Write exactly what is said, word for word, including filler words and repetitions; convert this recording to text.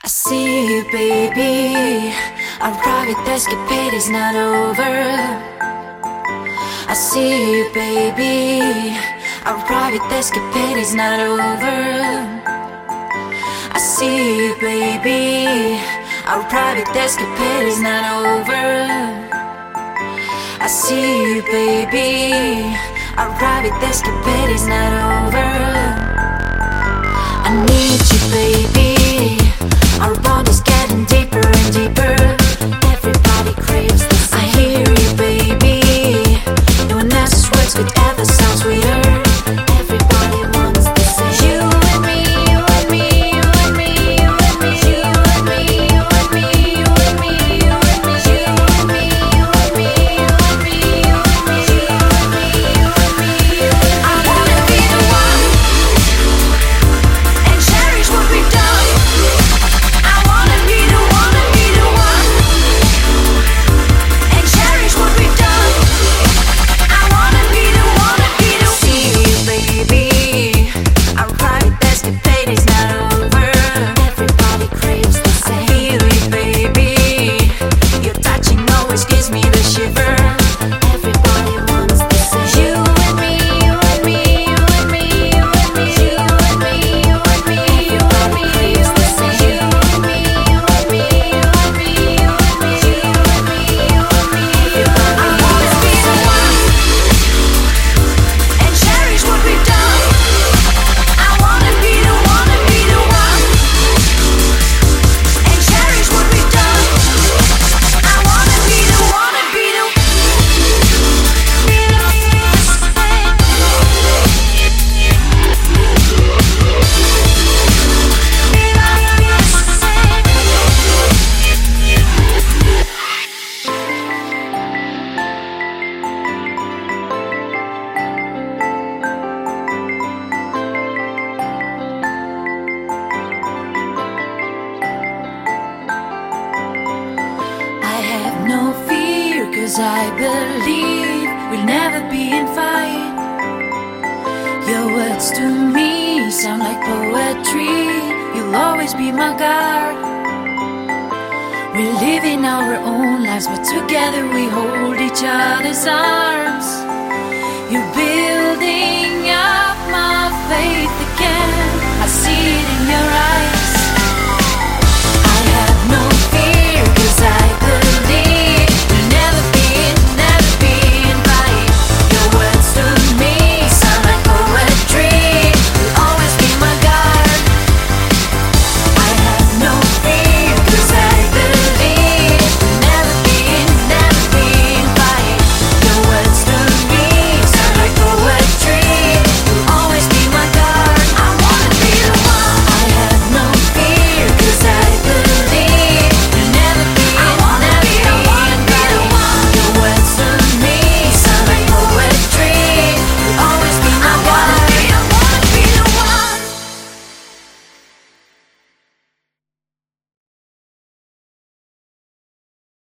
I see you, baby. Our private escapade is not over. I see you, baby. Our private escapade is not over. I see you, baby. Our private escapade is not over. I see you, baby. Our private escapade is not over. I need you, baby. Our bond is getting deeper and deeper. Everybody craves the same. I hear you, baby. No one else's words could ever sound sweeter. Everybody wants the same. You and me, you and me, you and me, you and me, you and me, you and me, you and me, you and me, you and me, you and me, you and me, you and me, you and me, you and me, you and me. I wanna be the one and cherish what we've done. I wanna be the one, be the one and cherish what we've done. I wanna be the one, be the one. See you, baby. Our private escapade is not over. Everybody craves the same. I feel you, baby. Your touching always gives me the shiver. Everybody wants the same. You and me, you and me, you and me, you and me, you and me, you and me, you and me, craves the same. You and me, you and me, you and me, you and me, you and me, you and me. I wanna be the one and cherish what we've done. I wanna be the one, be the one and cherish what we've done. I wanna be the one, be the one. I have no fear, cause I believe we'll never be in fight. Your words to me sound like poetry. You'll always be my guard. We're living our own lives, but together we hold each other's arms. You're building up my faith again. I see it in your eyes.